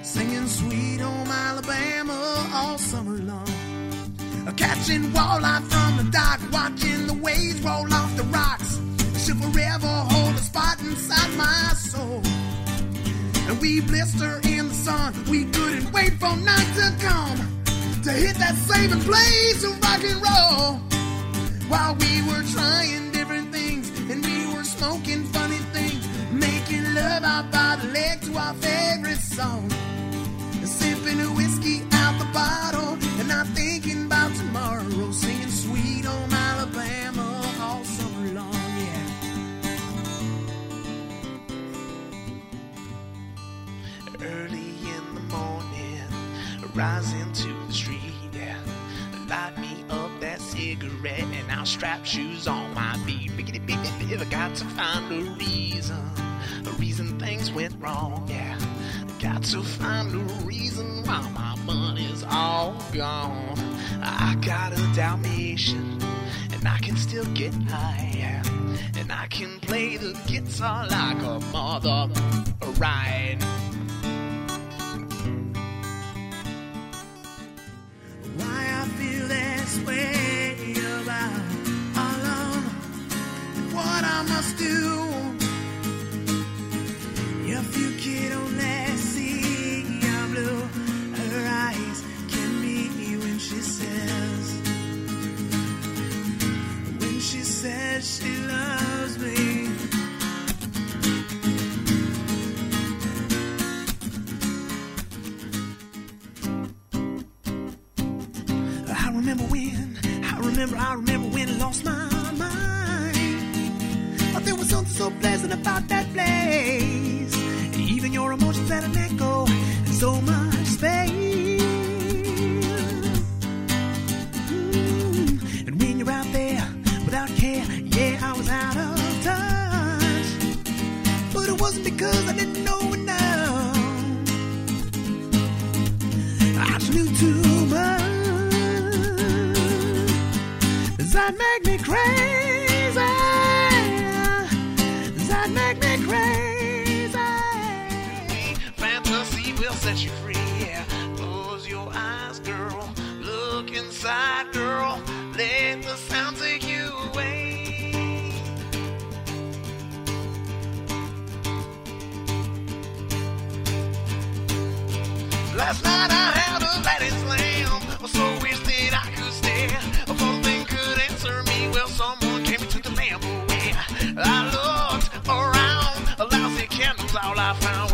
singing Sweet Home Alabama all summer long. Catching walleye from the dock, watching the waves roll off the rocks. She'll forever hold a spot inside my soul. And we blister in the sun, we couldn't wait for night to come to hit that saving place of rock and roll. While we were trying different things and we were smoking funny things, making love out by the lake to our favorite song, sipping a whiskey out the bottle and not thinking about tomorrow, singing Sweet Home Alabama all summer long, yeah. Early in the morning, rising to the street, yeah. Light me up that cigarette and I'll strap shoes on my feet. I got to find a reason things went wrong, yeah. Got to find a reason why my money's all gone. I got a Dalmatian and I can still get high, yeah. And I can play the guitar like a mother ride. Why I feel this way about alone and what I must do. If you could only see how blue her eyes can be when she says she loves me. I remember when I lost my mind. But there was something so pleasant about that place. Even your emotions had an echo and so much space. And when you're out there without care, yeah, I was out of touch. But it wasn't because I didn't know enough. I just knew too much. Does that make me crazy? Does that make me crazy? Fantasy will set you free, yeah. Close your eyes, girl. Look inside, girl. Let the sound take you away. Last night I had a Latin slam. Was so wasted I could stare. Before they could answer me, well, someone came into the lamp. I looked around, a lousy candle's all I found.